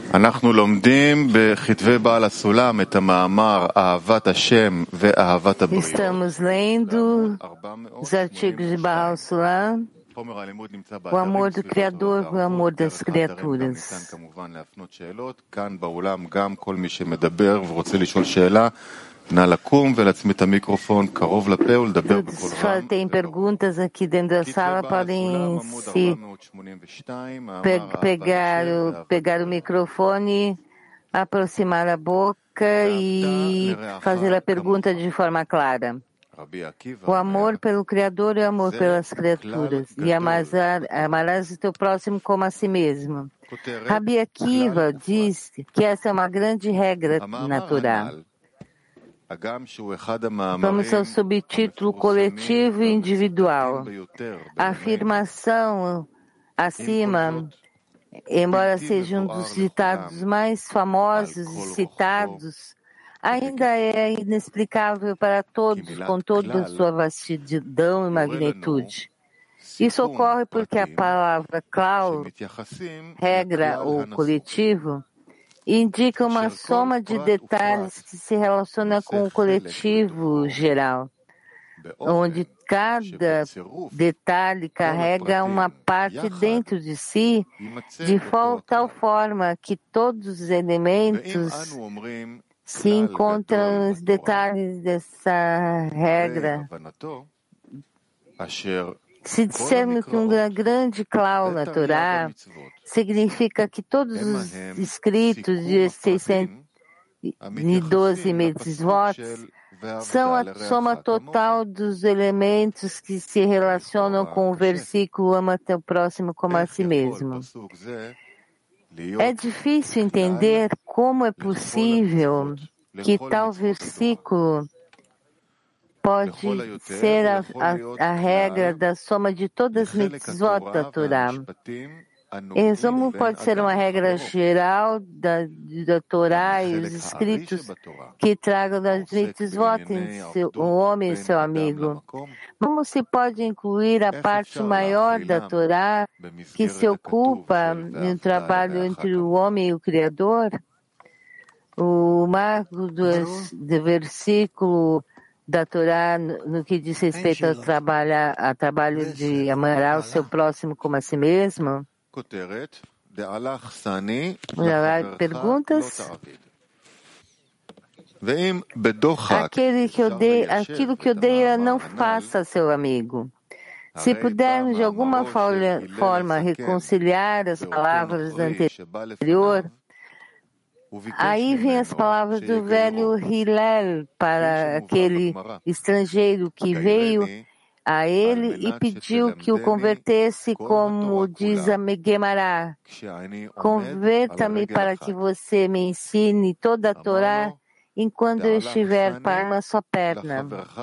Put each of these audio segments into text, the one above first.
אנחנו לומדים בכתבי בעל הסולם את המאמר אהבת השם ואהבת הבריות. Estamos lendo os artigos de Baal Sulam, o amor do Criador e o amor das criaturas. כמובן להפנות שאלות, כאן באולם גם כל מי שמדבר ורוצה לשאול שאלה, נא לקום ולהצמיד את המיקרופון קרוב לפה ולדבר בקול רם. Tem perguntas aqui dentro da sala, podem se pegar o microfone, aproximar a boca e fazer a pergunta de forma clara. O amor pelo Criador e o amor pelas criaturas. E amarás o teu próximo como a si mesmo. Rabi Akiva diz que essa é uma grande regra na Torá. Vamos ao subtítulo coletivo e individual. A afirmação acima, embora seja um dos ditados mais famosos e citados, ainda é inexplicável para todos, com toda a sua vastidão e magnitude. Isso ocorre porque a palavra klal, regra ou coletivo, indica uma soma de detalhes que se relaciona com o coletivo geral, onde cada detalhe carrega uma parte dentro de si, de tal forma que todos os elementos se encontram nos detalhes dessa regra. Se dissermos que uma grande clau na Torá significa que todos os escritos de 612 mitzvot são a soma total dos elementos que se relacionam com o versículo ama teu próximo como a si mesmo. É difícil entender como é possível que tal versículo pode ser a regra da soma de todas as mitzvot da Torá. Em resumo, pode ser uma regra geral da Torá e os escritos que tragam das mitzvot o homem e seu amigo. Como se pode incluir a parte maior da Torá que se ocupa no trabalho entre o homem e o Criador? O marco do versículo da Torá no que diz respeito ao trabalho de amar o seu próximo como a si mesmo? Perguntas? Aquilo que odeia, não faça seu amigo. Se pudermos de alguma forma reconciliar as palavras da anterior, aí vem as palavras do velho Hillel para aquele estrangeiro que veio a ele e pediu que o convertesse, como diz a Gemara. Converta-me para que você me ensine toda a Torá enquanto eu estiver para uma só perna.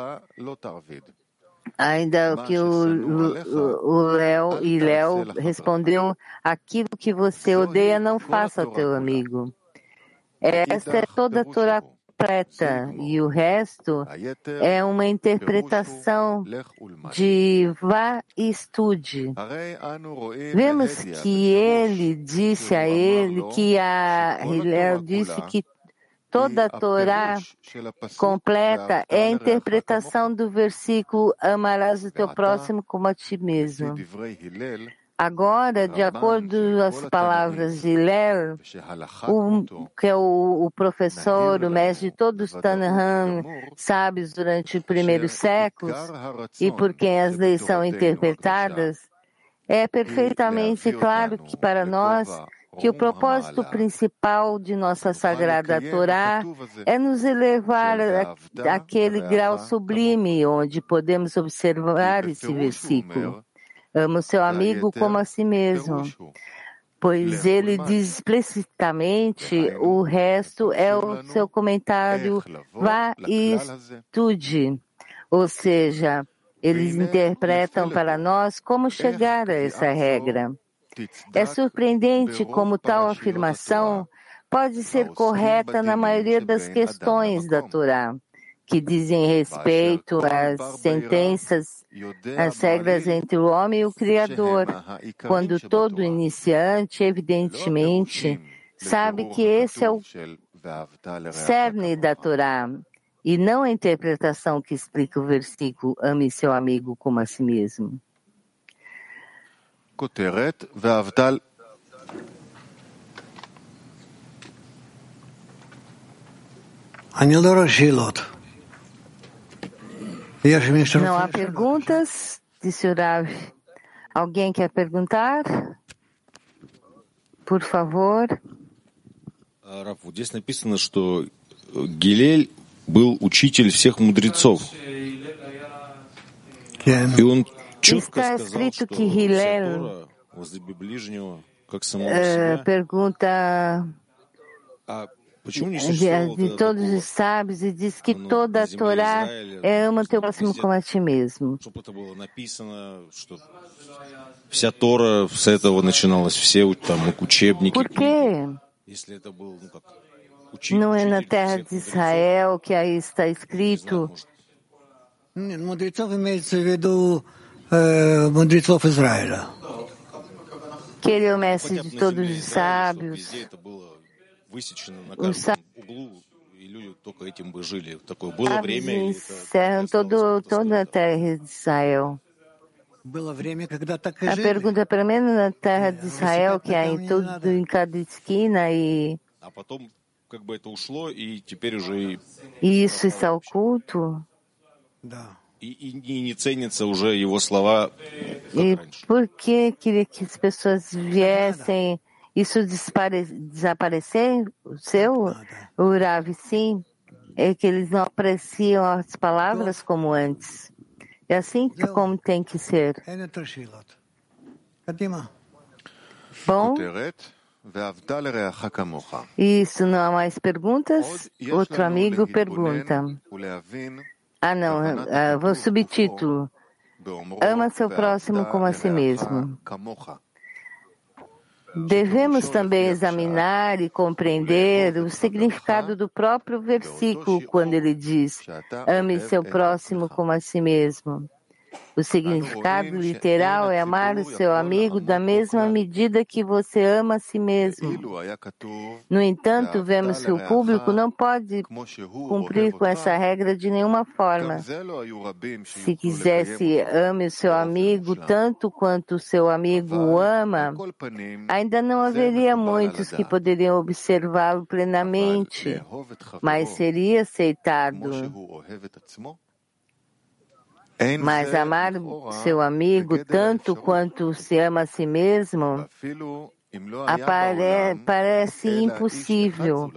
Ainda o que o Léo respondeu, aquilo que você odeia não faça ao teu amigo. Esta é toda a Torá completa e o resto é uma interpretação de vá e estude. Vemos que ele disse a ele que Hillel disse que toda a Torá completa é a interpretação do versículo amarás o teu próximo como a ti mesmo. Agora, de acordo com as palavras de Hillel, que é o professor, o mestre de todos os Tanaham, sábios durante os primeiros séculos, e por quem as leis são interpretadas, é perfeitamente claro que para nós, que o propósito principal de nossa Sagrada Torá é nos elevar àquele grau sublime onde podemos observar esse versículo. Ama o seu amigo como a si mesmo, pois ele diz explicitamente, o resto é o seu comentário, vá e estude. Ou seja, eles interpretam para nós como chegar a essa regra. É surpreendente como tal afirmação pode ser correta na maioria das questões da Torá, que dizem respeito às sentenças, às regras entre o homem e o Criador, quando todo iniciante, evidentemente, sabe que esse é o cerne da Torá e não a interpretação que explica o versículo ame seu amigo como a si mesmo. Não há perguntas, disse o Rav. Alguém quer perguntar? Por favor. Рав, вот здесь написано, что Гилель был учитель всех мудрецов. И он четко сказал, что вся Тора возлюби ближнего, как самого себя. Pergunta de todos os sábios e diz que toda a Torá ama teu próximo como a ti mesmo. Чтобы это было написано, что вся Тора с этого начиналась, все там учебники. Por quê? Если это был, ну как, Não é na terra de Israel que aí está escrito. Que ele é o mestre de todos os sábios. Os sábios encerram toda a terra de Israel. A pergunta é, pelo menos na terra de Israel, que há em cada esquina, e isso está oculto. E por que queria que as pessoas viessem? Isso desapareceu? O Rav, sim, é que eles não apreciam as palavras como antes. É assim como tem que ser. Bom, isso, não há mais perguntas? Outro amigo pergunta. Não, vou subtítulo. Ama seu próximo como a si mesmo. Devemos também examinar e compreender o significado do próprio versículo quando ele diz: ame seu próximo como a si mesmo. O significado literal é amar o seu amigo da mesma medida que você ama a si mesmo. No entanto, vemos que o público não pode cumprir com essa regra de nenhuma forma. Se quisesse ame o seu amigo tanto quanto o seu amigo o ama, ainda não haveria muitos que poderiam observá-lo plenamente, mas seria aceitado. Mas amar seu amigo tanto quanto se ama a si mesmo parece impossível.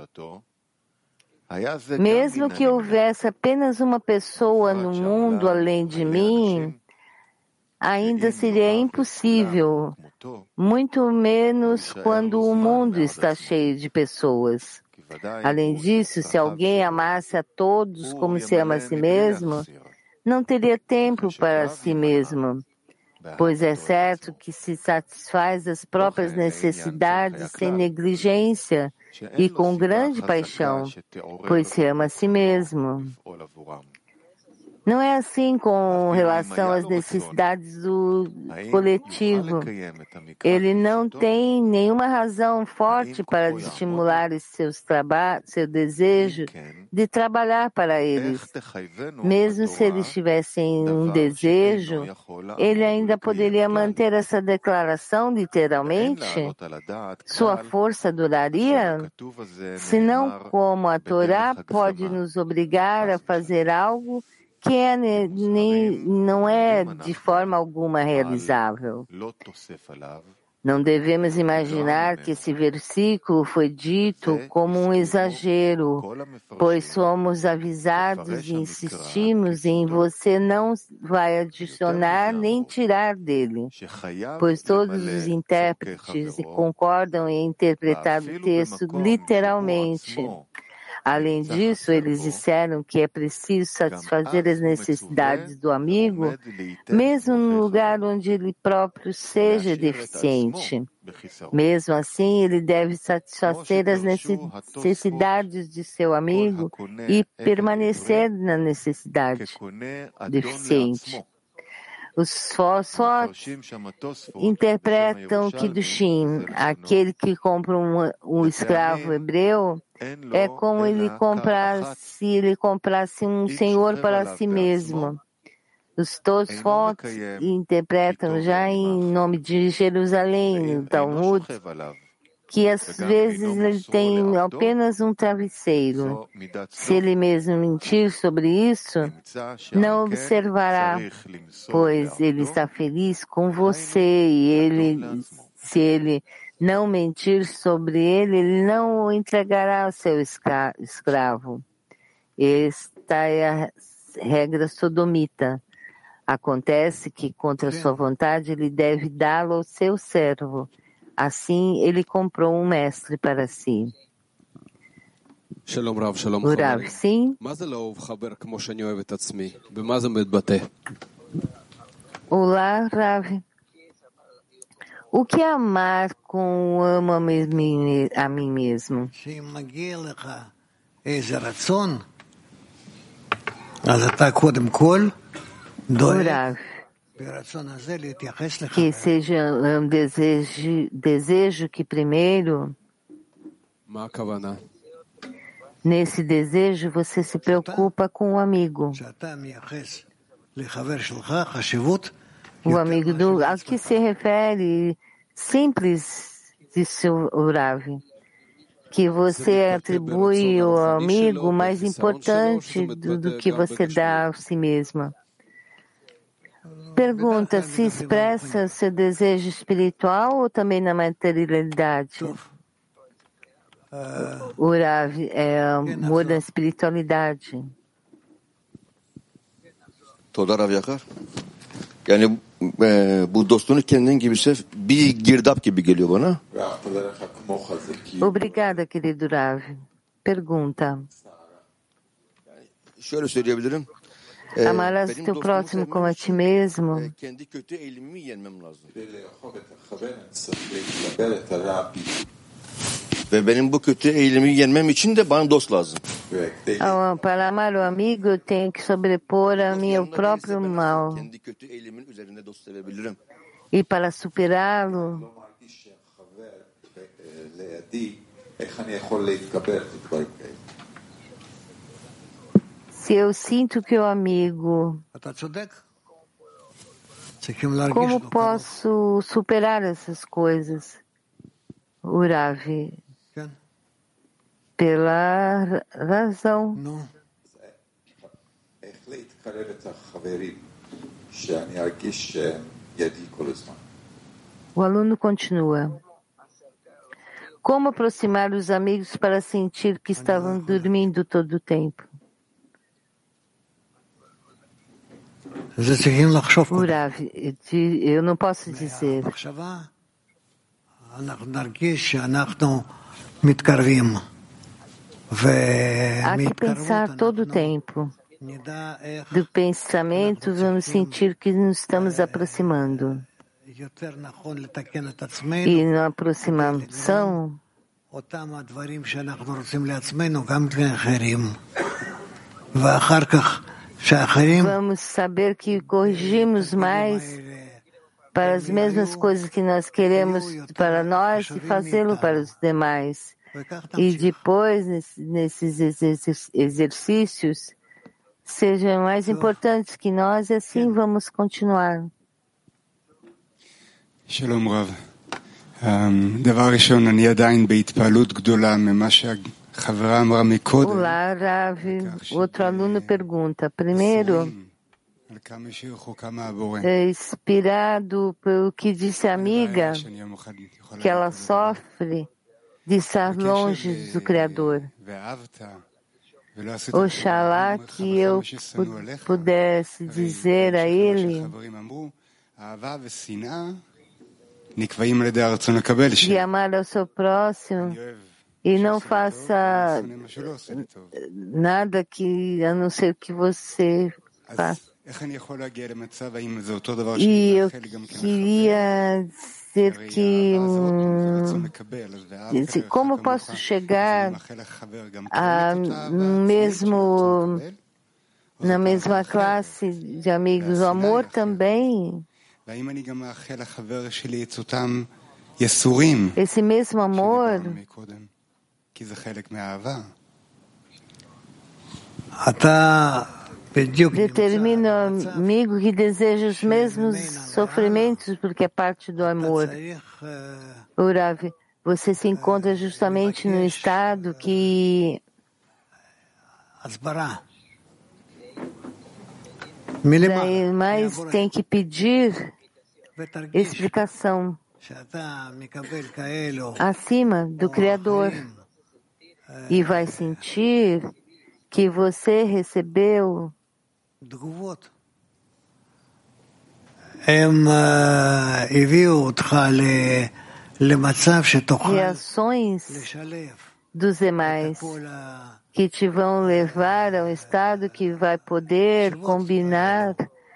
Mesmo que houvesse apenas uma pessoa no mundo além de mim, ainda seria impossível, muito menos quando o mundo está cheio de pessoas. Além disso, se alguém amasse a todos como se ama a si mesmo, não teria tempo para si mesmo, pois é certo que se satisfaz as próprias necessidades sem negligência e com grande paixão, pois se ama a si mesmo. Não é assim com relação às necessidades do coletivo. Ele não tem nenhuma razão forte para estimular seu desejo de trabalhar para eles. Mesmo se eles tivessem um desejo, ele ainda poderia manter essa declaração literalmente? Sua força duraria? Senão, como a Torá pode nos obrigar a fazer algo que não é de forma alguma realizável. Não devemos imaginar que esse versículo foi dito como um exagero, pois somos avisados e insistimos em você não vai adicionar nem tirar dele, pois todos os intérpretes concordam em interpretar o texto literalmente. Além disso, eles disseram que é preciso satisfazer as necessidades do amigo, mesmo no lugar onde ele próprio seja deficiente. Mesmo assim, ele deve satisfazer as necessidades de seu amigo e permanecer na necessidade deficiente. Os Fosfot interpretam Kiddushin. Aquele que compra um escravo hebreu é como se ele comprasse um senhor para si mesmo. Os Tosfot interpretam já em nome de Jerusalém, no Talmud, que às vezes ele tem apenas um travesseiro. Se ele mesmo mentir sobre isso, não observará, pois ele está feliz com você e se ele não mentir sobre ele não o entregará ao seu escravo. Esta é a regra sodomita. Acontece que, contra sua vontade, ele deve dá-lo ao seu servo. Assim, ele comprou um mestre para si. O Rav, sim. Olá, Rav. O que é amar com amo a mim mesmo? Rav, que seja um desejo que primeiro, nesse desejo você se preocupa com o amigo. O amigo a que se refere, simples, disse o Rav, que você atribui ao amigo mais importante do que você dá a si mesma. Pergunta, se expressa seu desejo espiritual ou também na materialidade? O Rav é amor da espiritualidade. Toda Rav Yakar. Yani bu dostluğunu kendin gibi sev, bir girdap gibi geliyor bana. Obrigada, querido Rav. Pergunta. Şöyle söyleyebilirim. Amarás teu próximo como a ti mesmo. Kendi kötü eğilimimi yenmem lazım. Ve benim bu kötü eğilimi yenmem için de bana dost lazım. Para amar o amigo, eu tenho que sobrepor a meu próprio mal. Kendi kötü eğilimin üzerinde dost sevebilirim. E para superá-lo, se eu sinto que o amigo, como posso superar essas coisas? O Rav, pela razão. O aluno continua. Como aproximar os amigos para sentir que estavam dormindo todo o tempo? O Rav, eu não posso dizer. Há que pensar todo o tempo. Do pensamento, vamos sentir que nos estamos aproximando. E na aproximação, vamos saber que corrigimos mais para as mesmas coisas que nós queremos para nós e fazê-lo para os demais. E depois, nesses exercícios, sejam mais importantes que nós e assim vamos continuar. שלום רב. דבר ראשון, אני עדיין בהתפעלות גדולה ממה שהחברה אמרה מקודם. Olá, Rav. Outro aluno pergunta. Primeiro, inspirado pelo que disse a amiga, que ela sofre de estar longe do Criador. Oxalá que eu pudesse dizer a ele de amar ao seu próximo e não faça nada a não ser que você faça. E eu queria dizer que como posso chegar a mesmo na mesma classe de amigos, o amor também. Esse mesmo amor determina o amigo que deseja os mesmos sofrimentos porque é parte do amor. Urav, você se encontra justamente no estado que daí mais tem que pedir explicação acima do Criador e vai sentir que você recebeu reações dos demais que te vão levar a um estado que vai poder combinar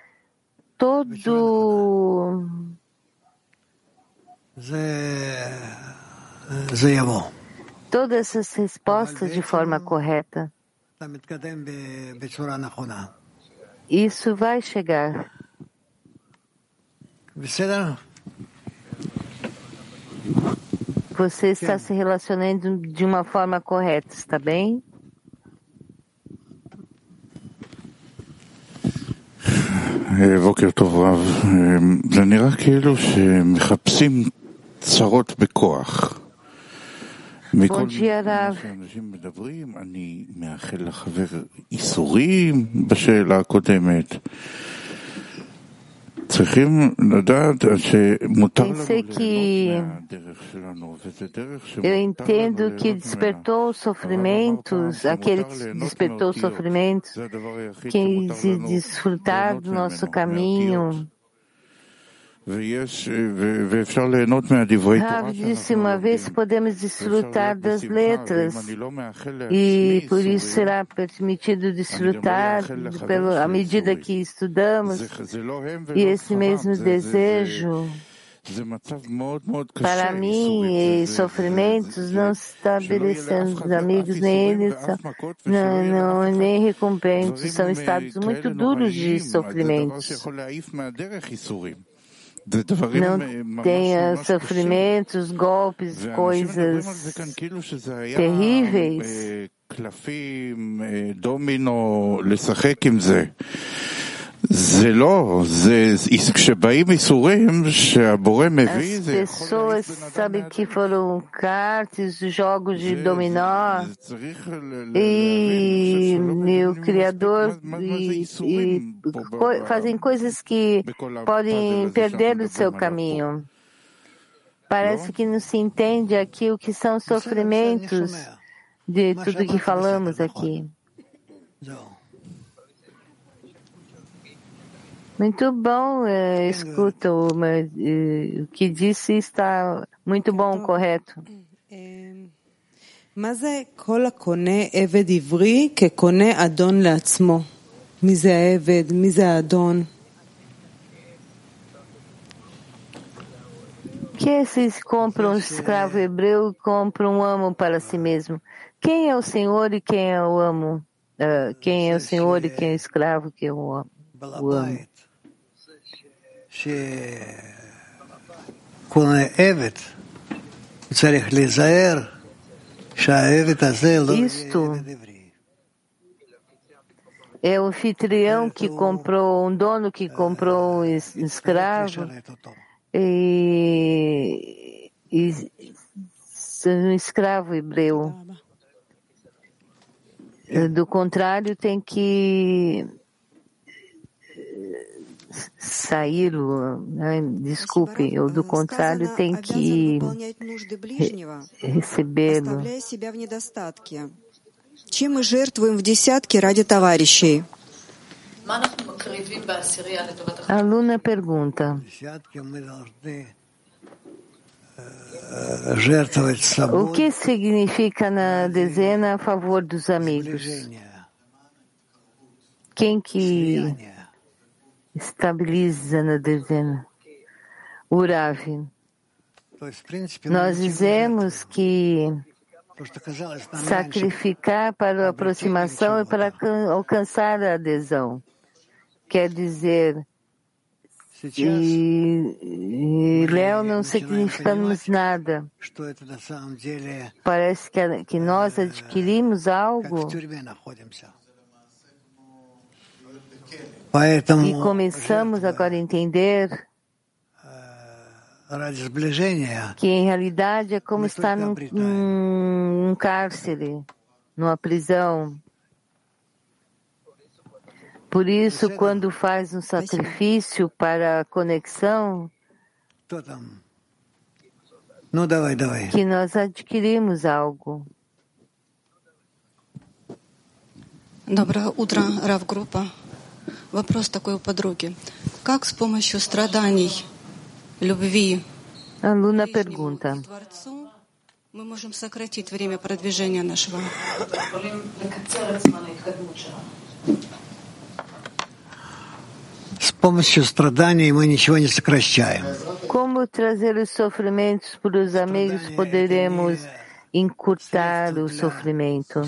todas essas respostas de forma correta. Isso vai chegar. Você está se relacionando de uma forma correta, está bem? בוקר טוב רב, זה נראה כאילו שמחפשים צרות בכוח. מכל מה שאנשים מדברים, אני מאחל לחבר איסורים בשאלה הקודמת. צריכים לדעת שמותר לנו ליהנות מהדרך שלנו, וזה דרך שמותר לנו ליהנות aquele que despertou sofrimentos, quis desfrutar do nosso caminho. Rav disse uma vez podemos desfrutar das letras e por isso será permitido desfrutar à medida que estudamos e esse mesmo desejo para mim e sofrimentos não se estabelecendo amigos nem eles nem recompensas, são estados muito duros de sofrimentos. Não tenha sofrimentos, golpes, coisas terríveis. זה לא, כשבאים איסורים שהבורא מביא As pessoas sabem que foram cartas, jogos de dominó e o Criador fazem coisas que podem perder o seu caminho. Parece que não se entende aqui o que são sofrimentos de tudo que falamos aqui. Muito bom, escuta, o que disse está muito bom, correto. מה זה כל הקונה עבד עברי כקונה אדון לעצמו? מי זה העבד? מי זה האדון? Que esses compram um escravo hebreu e compram um amo para si mesmo. Quem é o Senhor e quem é o amo? Quem é o Senhor e quem é o escravo que é o amo? Isto é o anfitrião que comprou, um dono que comprou um escravo e um escravo hebreu. Do contrário, tem que sair, desculpe, ou do contrário tem que recebê-lo. Чем мы жертвуем в десятке ради товарищей? A aluna pergunta: o que significa na dezena a favor dos amigos? Quem que estabiliza na dezena? Urav. Nós dizemos que sacrificar para a aproximação e para alcançar a adesão. Quer dizer, e Léo não significamos nada. Parece que nós adquirimos algo e começamos agora a entender que em realidade é como estar num cárcere, numa prisão. Por isso, quando faz um sacrifício para a conexão, que nós adquirimos algo. Доброе утро, Рав-группа. Вопрос такой у подруги. Как с помощью страданий, любви A aluna pergunta: Творцу мы можем сократить время продвижения нашего? С помощью страданий мы ничего не сокращаем. Como trazer os sofrimentos para os amigos poderemos encurtar o sofrimento?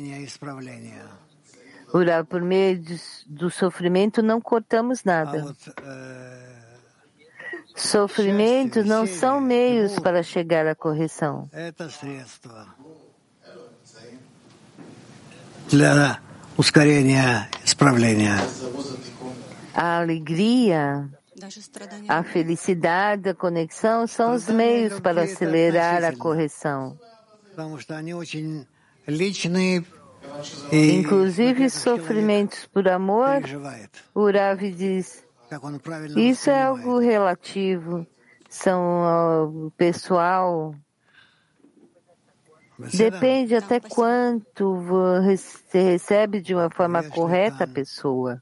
Orar por meio do sofrimento não cortamos nada. Sofrimentos não são meios para chegar à correção. Для ускорения исправления. A alegria, a felicidade, a conexão são os meios para acelerar a correção. Inclusive sofrimentos por amor, o Rav diz, isso é algo relativo, são pessoal. Depende até quanto você recebe de uma forma correta a pessoa.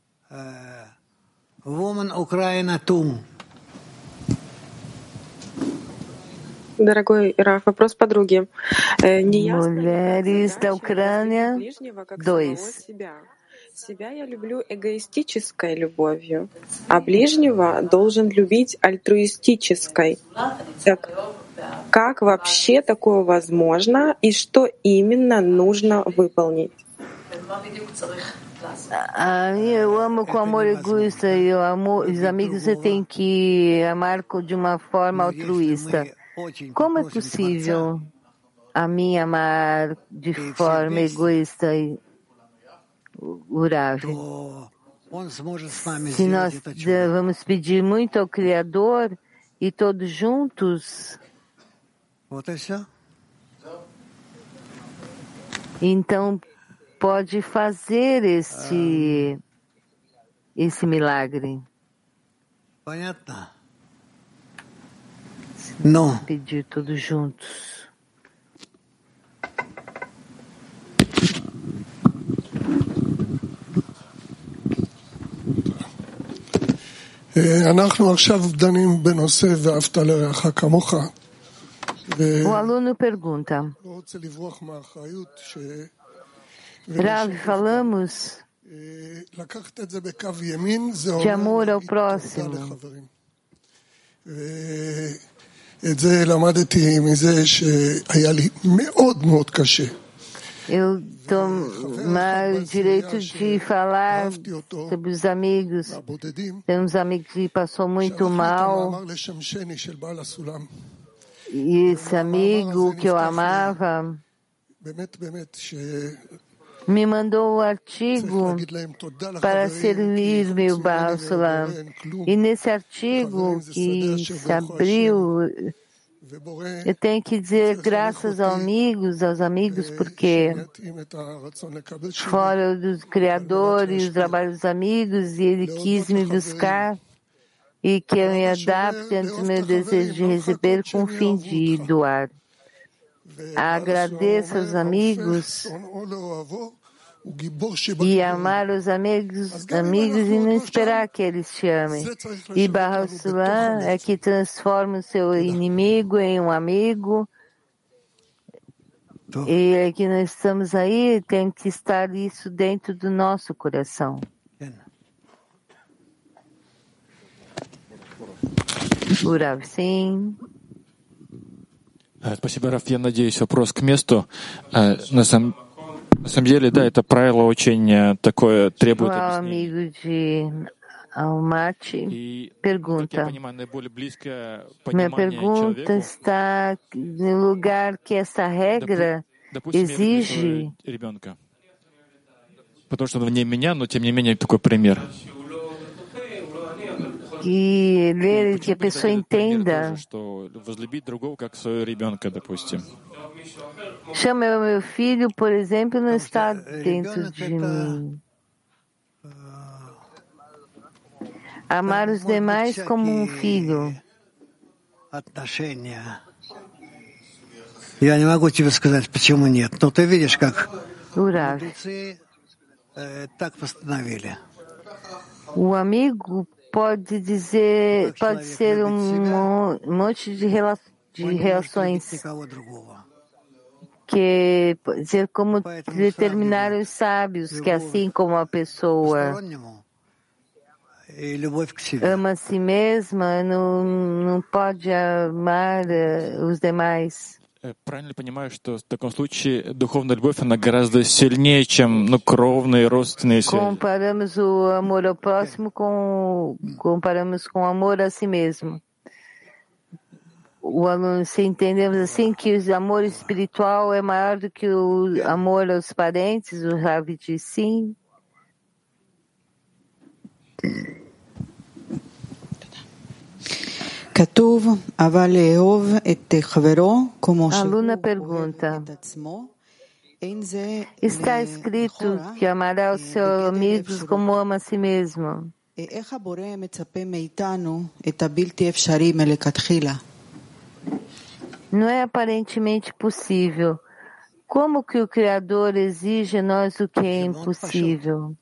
Дорогой Раф, вопрос подруги. Mulheres da Ucrânia 2. Себя я люблю эгоистической любовью, а ближнего должен любить альтруистической. Так как вообще такое возможно и что именно нужно выполнить? Eu amo com amor egoísta e os amigos você tem que amar de uma forma altruísta. Como é possível a mim amar de forma egoísta e o Rav? Se nós vamos pedir muito ao Criador e todos juntos, então pode fazer esse milagre. Não. Pedir todos juntos. אנחנו עכשיו דנים בנושא ואהבת לרעך כמוך. O aluno pergunta: לא רוצה לברוח מהאחריות Rav, falamos לקחת את זה בקו ימין, זה de amor אומר ao próximo. לחברים. את זה למדתי מזה שהיה לי מאוד מאוד קשה. Eu tomar o direito de falar sobre os amigos. Tem uns amigos que passou muito mal. E esse amigo que eu amava me mandou o artigo para servir meu Baal Sulam. E nesse artigo que se abriu, eu tenho que dizer graças aos amigos, porque fora do Criador e os trabalhos dos amigos, e ele quis me buscar e que eu me adapte ante o meu desejo de receber com o fim de doar. Agradeço aos amigos e amar os amigos e não esperar que eles te amem. E Baal Sulam é que transforma o seu inimigo em um amigo. E é que nós estamos aí, tem que estar isso dentro do nosso coração. Urav, sim. Спасибо, Раф. Я надеюсь, вопрос к месту. На самом деле, да, это правило очень такое требует объяснения. Almaty pergunta. Minha pergunta está no lugar que essa regra exige. Потому что он вне меня, но тем не менее такой пример. Que a pessoa entenda. Chama o meu filho, por exemplo, não está dentro de mim. Amar os demais como um filho. Я не могу тебе сказать, почему нет, но ты видишь, как мудрецы так постановили. O amigo pode ser monte de reações que pode ser como determinaram os sábios, que assim como a pessoa ama a si mesma, não pode amar os demais. Правильно понимаю, что в таком случае духовная любовь, она гораздо сильнее, чем кровные родственные связи. Comparamos o amor ao próximo comparamos com o amor a si mesmo. O aluno, se entendemos assim que o amor espiritual é maior do que o amor aos parentes, o Rav diz sim. A aluna pergunta: está escrito que amará os seus amigos como ama a si mesmo. Não é aparentemente possível. Como que o Criador exige a nós o que é impossível?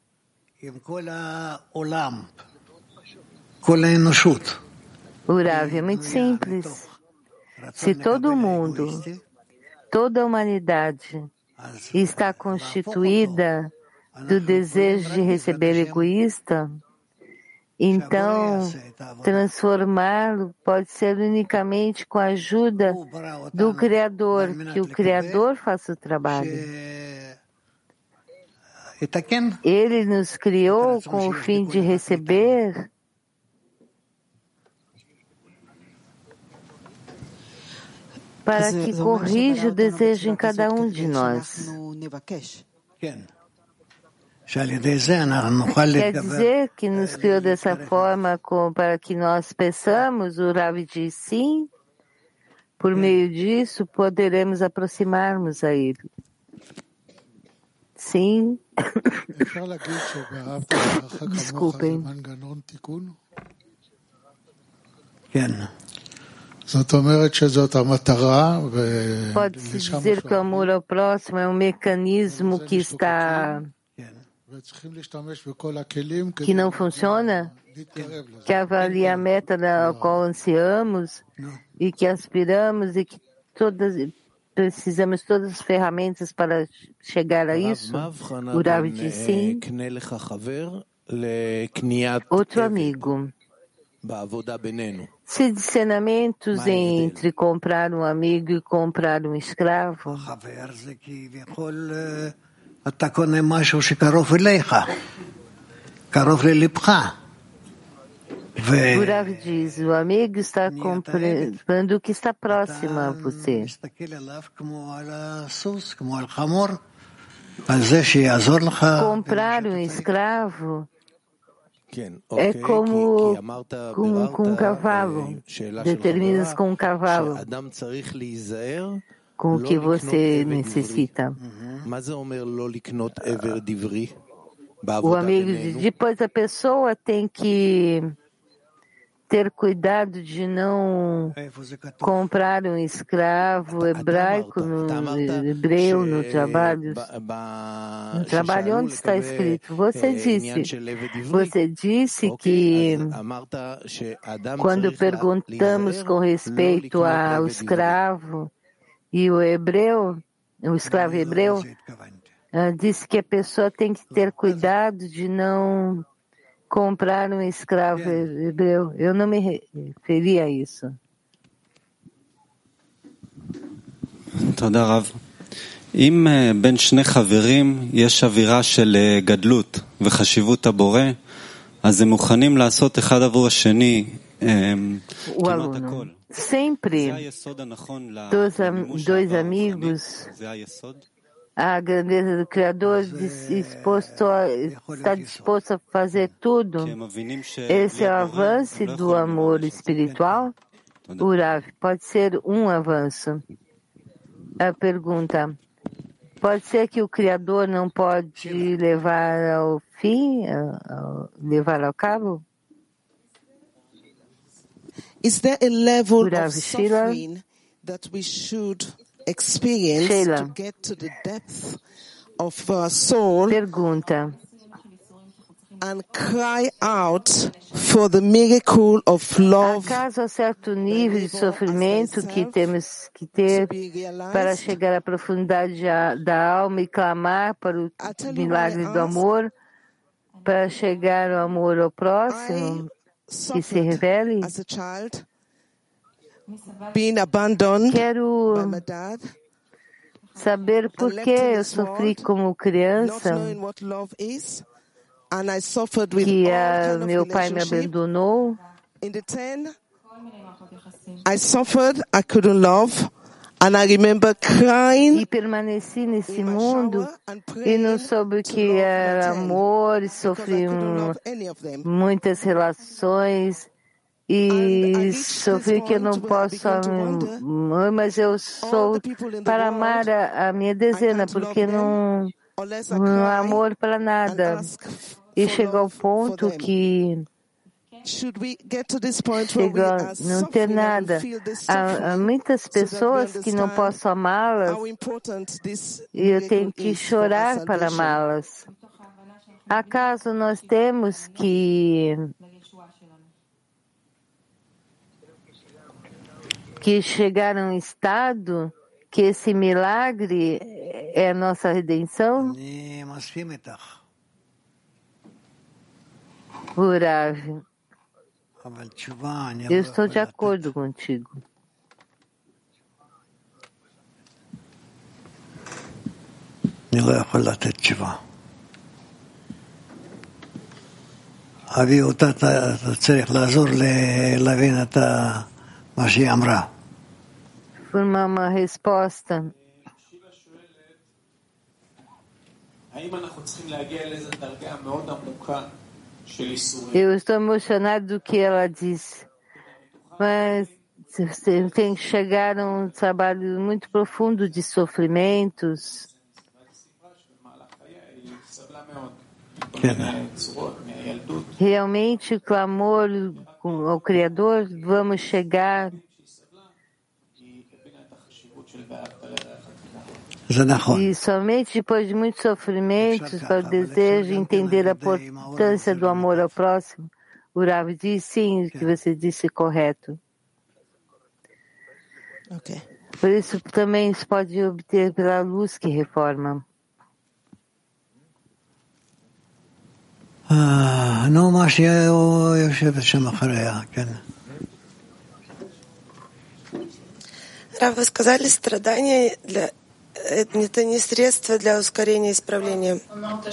Urav, é muito simples. Se todo mundo, toda a humanidade está constituída do desejo de receber egoísta, então transformá-lo pode ser unicamente com a ajuda do Criador, que o Criador faça o trabalho. Ele nos criou com o fim de receber. Para que corrija o desejo em cada um de nós. Quer dizer que nos criou dessa forma para que nós peçamos? O Rav diz sim. Por meio disso, poderemos aproximar-nos a Ele. Sim. Desculpem. Pode-se dizer que o amor ao próximo é um mecanismo que não funciona, que avalia a meta da qual ansiamos e que aspiramos e que precisamos todas as ferramentas para chegar a isso? O Rav diz sim. Outro amigo. Se discernamentos entre comprar um amigo e comprar um escravo, o Rav diz, o amigo está comprando o que está próximo a você. Comprar um escravo é como com um cavalo, determinas com um cavalo, com o que você necessita. O amigo diz, depois a pessoa tem que ter cuidado de não comprar um escravo hebraico hebreu no trabalho. No trabalho onde está escrito? Você disse que quando perguntamos com respeito ao escravo e o escravo hebreu, disse que a pessoa tem que ter cuidado de não comprar um escravo hebreu. Eu não me referi a isso. תודה רב. אם בין שני חברים יש אווירה של גדלות וחשיבות הבורא, אז הם מוכנים לעשות אחד עבור השני כמעט הכל. Sempre dois amigos, a grandeza do Criador está disposto a fazer tudo. Esse é o avanço do amor espiritual? Urav, pode ser um avanço. A pergunta, pode ser que o Criador não pode levar ao fim, levar ao cabo? Is there a level of suffering that we should experience to get to the depth of our soul and cry out for the miracle of love? Acaso há certo nível de sofrimento que temos que ter para chegar à profundidade da alma e clamar para o milagre do amor, para chegar ao amor ao próximo? Que se revele. Quero saber por que eu sofri como criança, que meu pai me abandonou. I suffered, I couldn't love. And I remember crying, e permaneci nesse mundo e não soube o que era amor, e sofri muitas relações e sofri que eu não posso amar, mas eu sou para amar a minha dezena, porque não há amor para nada. E chegou ao ponto que não ter nada. Há muitas pessoas que não posso amá-las e eu tenho que chorar para amá-las. Acaso nós temos que chegar a um estado que esse milagre é a nossa redenção? Urav, eu estou de acordo contigo. Formar uma resposta. Eu estou emocionado do que ela disse, mas você tem que chegar a um trabalho muito profundo de sofrimentos. Realmente, o clamor ao Criador, vamos chegar. E somente depois de muitos sofrimentos, para o desejo entender a importância do amor ao próximo, o Rav diz sim, o que você disse é correto. Okay. Por isso também se pode obter pela luz que reforma. Рав, вы сказали, страдания это не средство для ускорения исправления.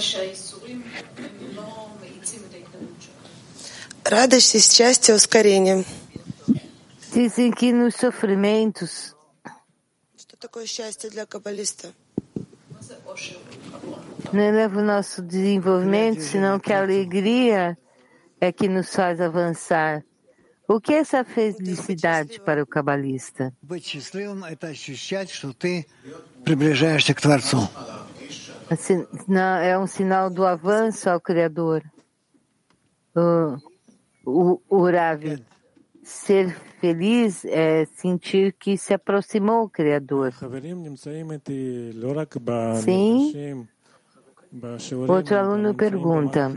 Радость и счастье ускорения. Dizem que nos sofrimentos. Что такое счастье для каббалиста? Não eleva o nosso desenvolvimento, senão que a alegria é que nos faz avançar. O que é essa felicidade para o cabalista? É um sinal do avanço ao Criador. O Rav, ser feliz é sentir que se aproximou ao Criador. Sim. Outro aluno pergunta: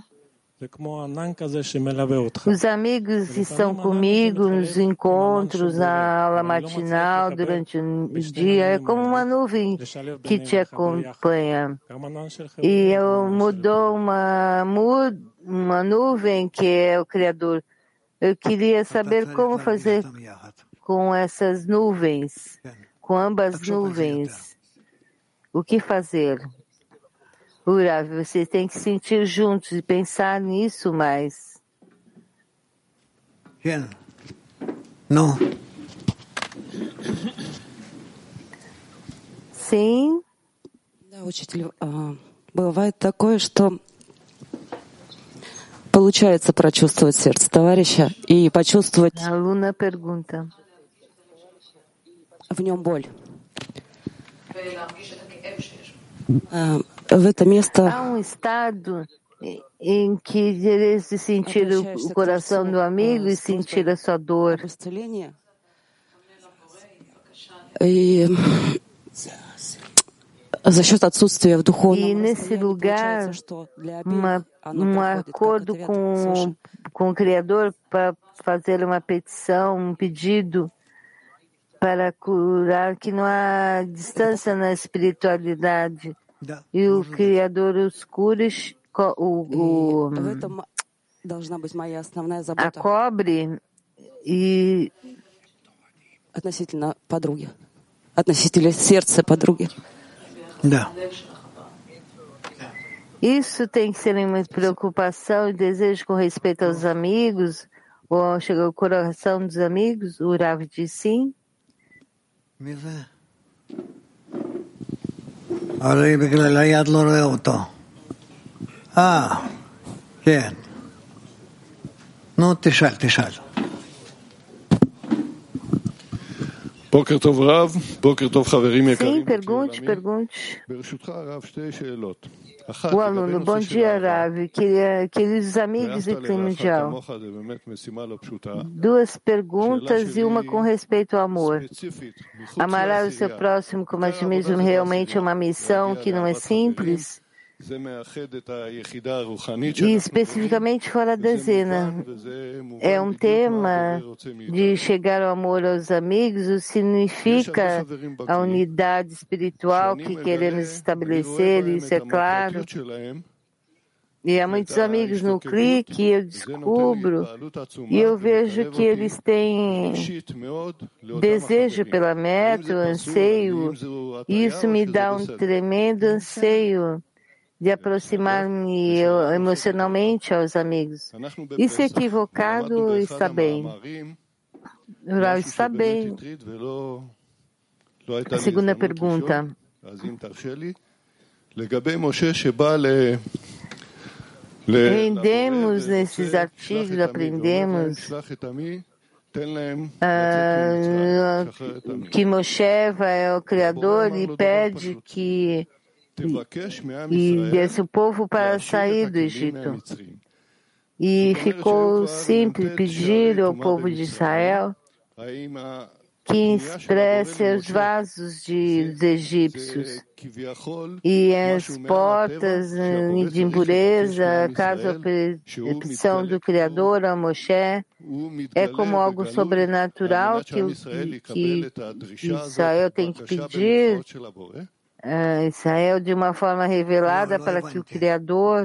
os amigos estão comigo nos encontros, na aula matinal, durante o dia, é como uma nuvem que te acompanha. E mudou uma nuvem que é o Criador. Eu queria saber como fazer com essas nuvens, com ambas nuvens. O que fazer? Urav, vocês têm que sentir juntos e pensar nisso mais. Não. Sim. Да, учитель, бывает такое, что получается прочувствовать сердце товарища и почувствовать в нем боль. В это место há estado em que de sentir o coração do amigo e sentir a sua dor. И за счет отсутствия в духовном e nesse lugar acordo com o Criador para fazer uma petição, um pedido para curar, que não há distância na espiritualidade. E o Criador os cura, a cobre e относительно подруги, относительно сердца подруги. Да. Isso tem que ser uma preocupação e desejo com respeito aos amigos, ou chega ao coração dos amigos? O Rav diz sim. הרי בגלל היד לא רואה אותו. כן. נו, תשאל. בוקר טוב רב, בוקר טוב חברים יקרים. pergunte. ברשותך הרב, שתי שאלות. O aluno, bom dia, Rav. Queridos amigos e clima mundial. Duas perguntas e uma com respeito ao amor. Amar o seu próximo como a si mesmo realmente é uma missão que não é simples. E especificamente fora da dezena. É um tema de chegar ao amor aos amigos, o significa a unidade espiritual que queremos estabelecer, isso é claro. E há muitos amigos no CLI que eu descubro e eu vejo que eles têm desejo pela meta, anseio, e isso me dá um tremendo anseio de aproximar-me emocionalmente aos amigos. Isso é equivocado, está bem. Está bem. A segunda pergunta. Aprendemos nesses artigos, que Moshe vai ao Criador e pede que desse o povo para sair do Egito. E ficou simples pedir ao povo de Israel que expresse os vasos dos egípcios e as portas de impureza, caso a petição do Criador a Moshe é como algo sobrenatural que Israel tem que pedir. Israel de uma forma revelada para que o Criador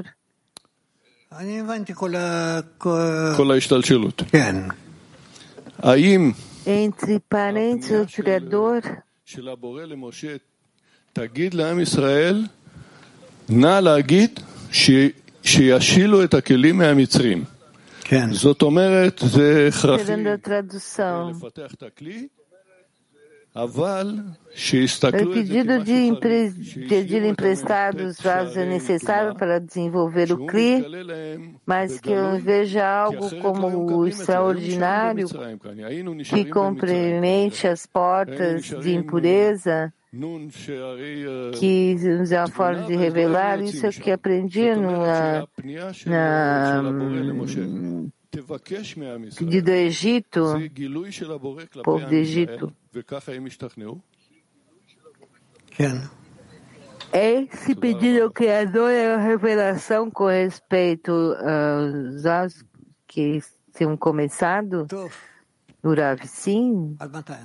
entre parênteses o Criador תגיד לעם ישראל, נא להגיד שישילו את הכלים מהמצרים. זאת אומרת, זה הכרחי לפתח את הכלי, אבל שיסתכלו את זה כמשהו חריג. Pedir emprestado os vasos é necessário para desenvolver o CLI, mas que eu veja algo como o extraordinário que complemente as portas de impureza, que nos é uma forma de revelar. Isso é o que aprendi na pedido do Egito, povo do Egito. Esse pedido ao Criador é uma revelação com respeito aos atos que tinham começado. O Rav, sim.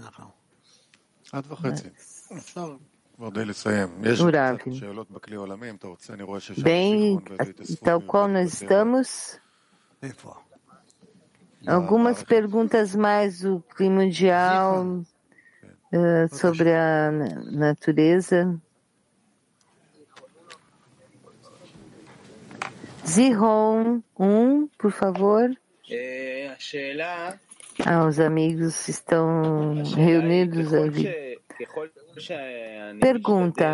Bem, tal qual nós estamos. Algumas perguntas mais do clima mundial. sobre a natureza. Zihon, por favor. Os amigos estão reunidos ali. Pergunta.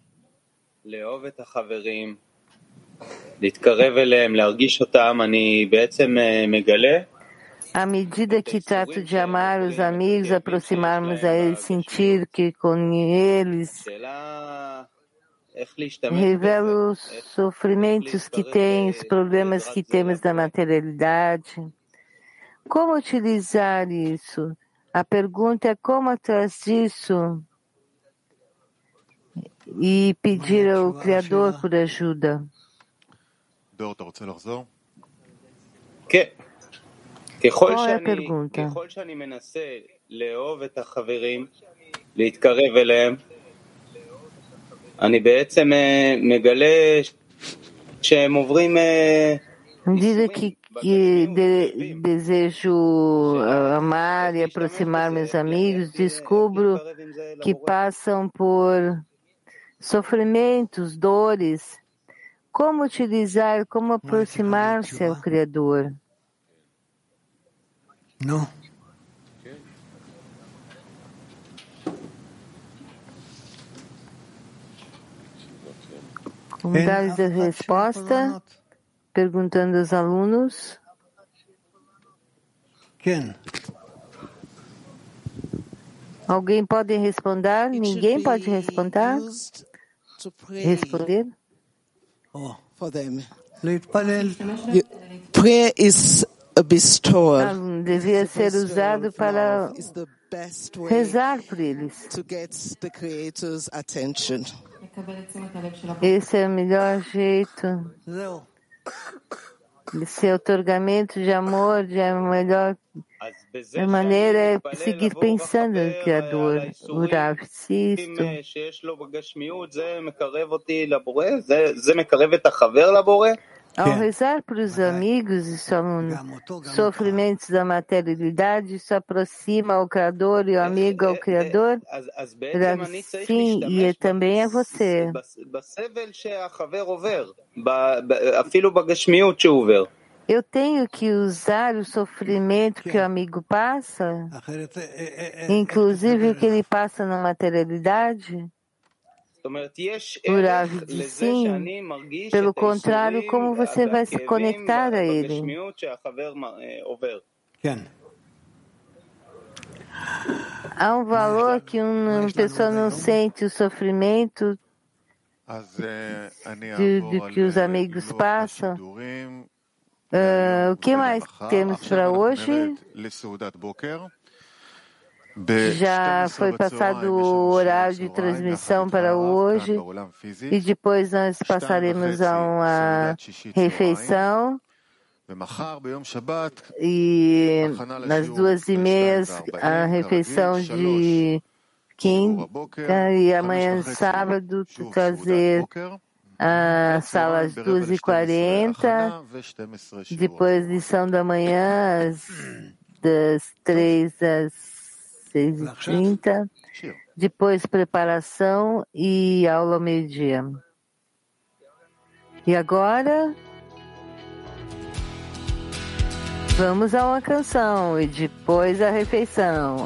À medida que trato de amar os amigos, aproximarmos a eles, sentir que com eles revelo os sofrimentos que têm, os problemas que temos da materialidade. Como utilizar isso? A pergunta é como atrás disso e pedir ao Criador por ajuda. Qual é a pergunta? À medida que desejo amar e aproximar meus amigos, descubro que passam por sofrimentos, dores. Como utilizar, como aproximar-se ao Criador? Não. Como dar a resposta? Perguntando aos alunos. Quem? Alguém pode responder? Ninguém pode responder? Responder? Prayer is a bestowal. Devia ser usado para rezar por eles. To get the Creator's attention. Esse é o melhor jeito. Esse otorgamento de amor, de a melhor maneira é seguir pensando no Criador. Orar, assisto. Ao rezar para os amigos e sofrimentos da materialidade, isso aproxima ao Criador e o amigo ao Criador. Sim, e também é você. Eu tenho que usar o sofrimento que o amigo passa, inclusive o que ele passa na materialidade. Urav diz sim. Pelo contrário, como você vai se conectar a ele? Há um valor que uma pessoa não sente o sofrimento do que os amigos passam. O que mais temos para hoje? Já foi passado o horário de transmissão para hoje e depois nós passaremos a uma refeição e nas 2h30 a refeição de quinta e amanhã sábado trazer a sala às 2h40, depois lição da manhã das 3 às 6h30, depois preparação e aula ao meio-dia. E agora vamos a uma canção e depois a refeição.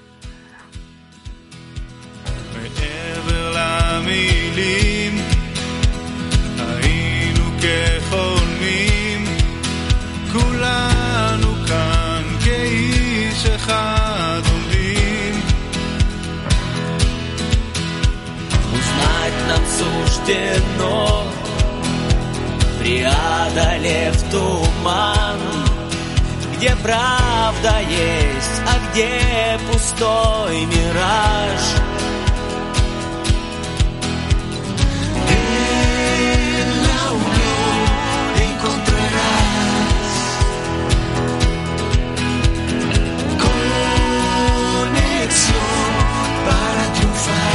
Нам суждено, преодолев туман, где правда есть, а где пустой мираж. En la unión encontrarás conexión para triunfar.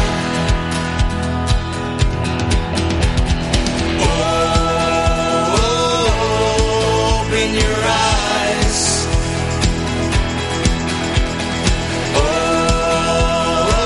Oh,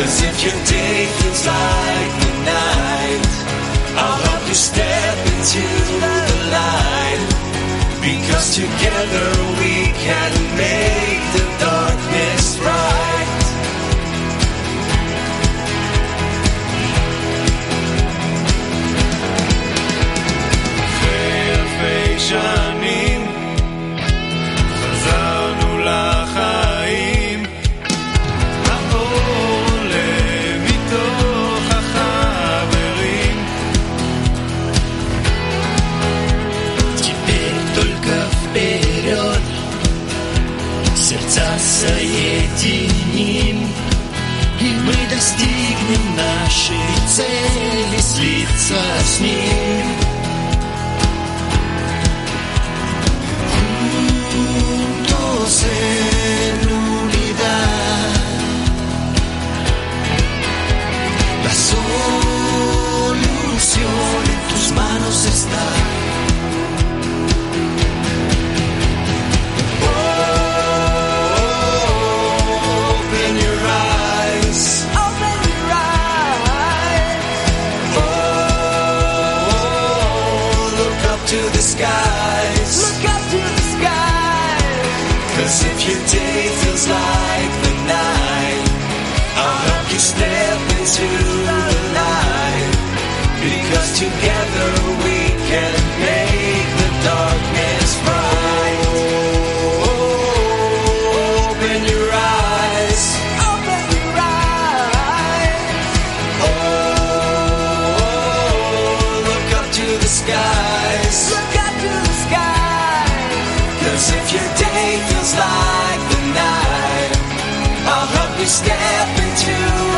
'Cause if your day feels like the night, I'll help you step into the light. Because together we can make the darkness bright. אלפי שנים חזרנו לחיים, האור עולה מתוך החברים. Теперь только вперед, сердца соединим, и мы достигнем нашей цели, слиться с ним. En unidad, la solución en tus manos está. Open your eyes, open your eyes. Look up to the skies, look up to the skies. 'Cause if your day feels like the night, I'll help you step into the light. Because together we can make the darkness bright. Open your eyes, open your eyes. Look up to the skies, look up to the skies. 'Cause if your day feels like the night, I'll help you step into